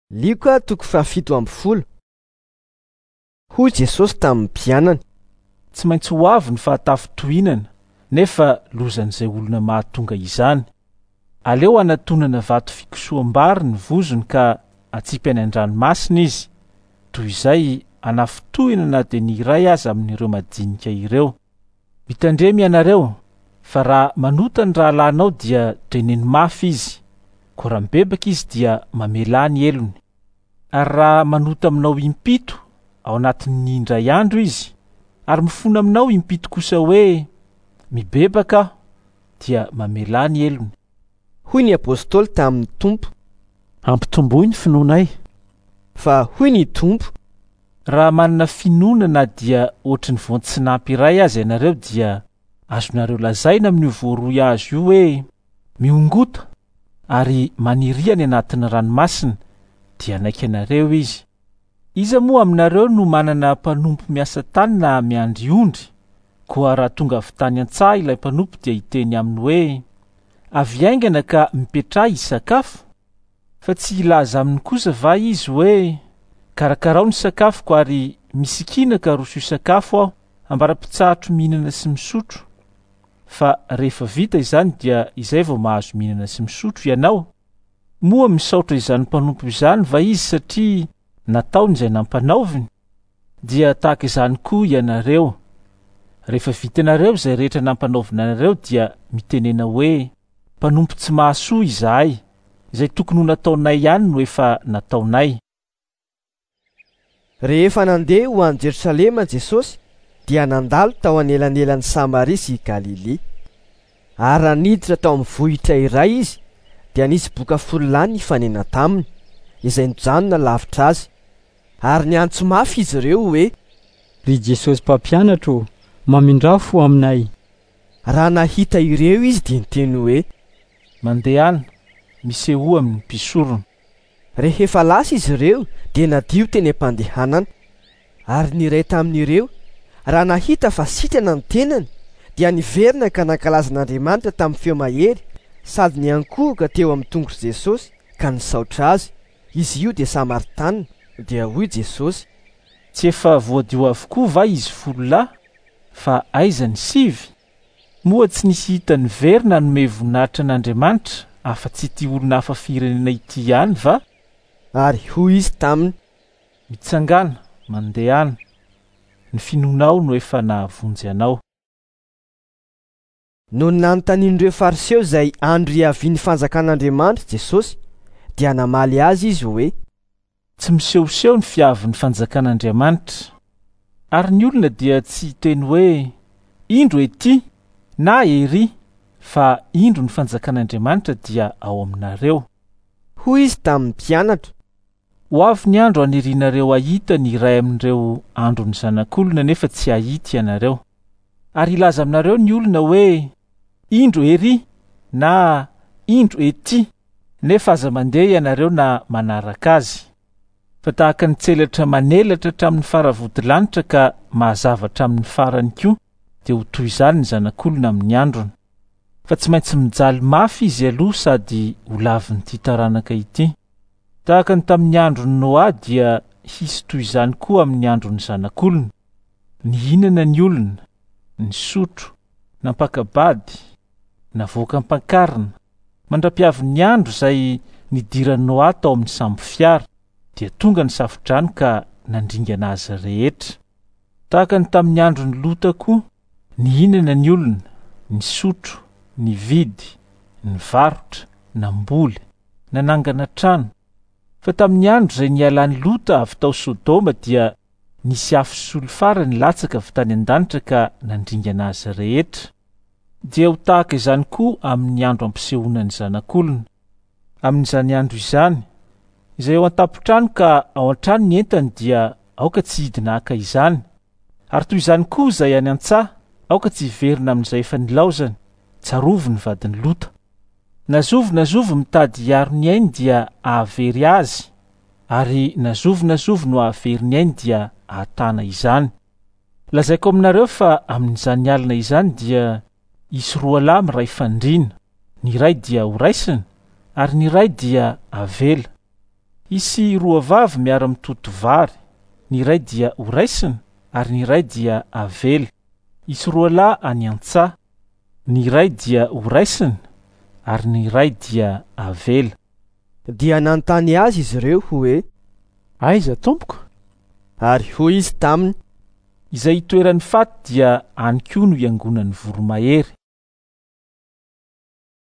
Lioka toko 7 Hoy Jesosy tamin'ny mpianany. Tsy maintsy ho avy ny fahatafotohinana, nefa lozan'izay olona mahatonga izany. Aleo anatonana vato fikosoam-bary ny vozony ka atsipy any an-dranomasina izy. Toy izay anafotohina na dia ny iray aza amin'ireo madinika ireo. Mitandremy ianareo, fa raha manota ny rahalanao dia dreneny mafy izy, ko raha mibebaka izy dia mamela ny elony. Ary raha manota aminao impito ao anatin'ny indray andro izy, ary mifona aminao impito kosa hoe mibebaka aho, dia mamela ny elony. Hoy ny apôstôly tamin'ny Tompo. Ampitomboy ny finoanay. Fa hoy ny Tompo, raha manana finonana dia ohatry ny voantsinampy iray azy ianareo dia azonareo lazaina amin'io voaroy azo io hoe miongota ary maniry any anatin'ny ranomasina, dia naiky ianareo izy. Iza moa aminareo no manana mpanompo miasa tany na miandry ondry, koa raha tonga avy tany an-tsaha ilay mpanompo dia hiteny aminy hoe avy aingana ka mipetraha hisakafo? Fa tsy ilaza aminy kosa va izy hoe karakarao ny sakafoko ary misikina ka roso sakafo aho, ambara-pitsahatro mihinana sy misotro. Fa rehefa vita izany dia izay vao mahazo mihinana sy misotro ianao. Moa misaotra izany mpanompo izany va izy satria nataony izay nampanaoviny? Dia tahaka izany koa ianareo. Rehefa vita ianareo izay rehetra nampanaovina anareo dia mitenena hoe mpanompo tsy mahasoa izahay, izay tokony ho nataonay ihany no efa nataonay. Rehefa nandeha ho any Jerosalema Jesosy, dia nandalo tao anelanelan'ny Samaria sy Galile. Ary raha niditra tao amin'ny vohitra iray izy, dia nisy boka folo nifanena taminy, izay nijanona lavitra azy. Ary niantso mafy izy ireo hoe, ry Jesosy mpampianatro, mamindrafo aminay. Raha nahita ireo izy dia niteny hoe, mandehana, miseho amin'ny mpisorona. Rehefa lasa izy ireo dia nadio teny am-pandehanana. Ary ny iray tamin'ireo, raha nahita fa sitrana ny tenany, dia niverina ka nankalaza an'Andriamanitra tamin'ny feo mahery, sady niankohoka teo amin'ny tongotra Jesosy ka nisaotra azy. Izy io dia Samaritana. Dia hoy Jesosy, tsy efa voadio avokoa va izy 10 fa aiza ny 9? Moa tsy nisy hita ny verina hanome voninahitra an'Andriamanitra afa-tsy ity olona hafa firenena ity ihany va? Ary hoy izy taminy, mitsangana, mandehana, ny finonao no efa nahavonjy anao. Noho ny nanontanian'ireo fariseo izay andro iavian'ny fanjakan'Andriamanitra Jesosy, dia namaly azy izy hoe, tsy misehoseho ny fiavin'ny fanjakan'Andriamanitra. Ary ny olona dia tsy teny hoe indro ety na ery, fa indro ny fanjakan'Andriamanitra dia ao aminareo. Hoy izy tamin'ny mpianatra, ho avy ny andro anirianareo ahita ny iray amin'ireo andron'ny zanak'olona nefa tsy ahita ianareo. Ary ilaza aminareo ny olona hoe indro ery na indro ety, nefa aza mandeha ianareo na manaraka azy. Fa tahaka ny tselatra manelatra hatramin'ny faravodilanitra ka mahazava hatramin'ny farany koa, dia ho toy izany ny zanak'olona amin'ny androny. Fa tsy maintsy mijaly mafy izy aloha sady ho lavin'ity taranaka ity. Tahaka ny tamin'ny andron'ny Noa dia hisy toy izany koa amin'ny andron'ny zanak'olona. Nihinana ny olona, nisotro, nampakabady, navoaka ampankarina, mandra-piavy ny andro izay nidiran'ny Noa tao amin'ny sambo fiara, dia tonga ny safodrano ka nandringana azy rehetra. Tahaka ny tamin'ny andron'ny Lota koa, nihinana ny olona, nisotro, nividy, nivarotra, namboly, nanangana trano. Fa tamin'ny andro izay nialan'ny Lota avy tao Sodoma dia nisy afo sy solofara nilatsaka avy tany an-danitra ka nandringana azy rehetra. Dia ho tahaka izany koa amin'ny andro ampisehoana ny zanak'olona. Amin'izany andro izany, izay ao an-tampon-trano ka ao an-trano ny entany dia aoka tsy hidina haka izany. Ary toy izany koa izay any an-tsaha, aoka tsy hiverina amin'izay efa nilaozany, tsarovo ny vadiny Lota. Nazovo mitady hiaro ny ainy dia ahavery azy, ary nazovo no ahavery ny ainy dia ahatana izany. Lazaiko aminareo fa amin'izany alina izany dia isy 2 lahy miray fandriana, ny iray dia ho raisina, ary ny iray dia avela. Isy roa vavy miara-mitoto vary, ny iray dia ho raisina ary ny iray dia avela. Isy roa lahy any an-tsaha, ny iray dia ho raisina ary ny iray dia avela. Dia nanontany azy izy ireo hoe: Aiza tompoko? Ary hoy izy taminy: Izay itoeran'ny faty dia any koa no iangonan'ny voromahery.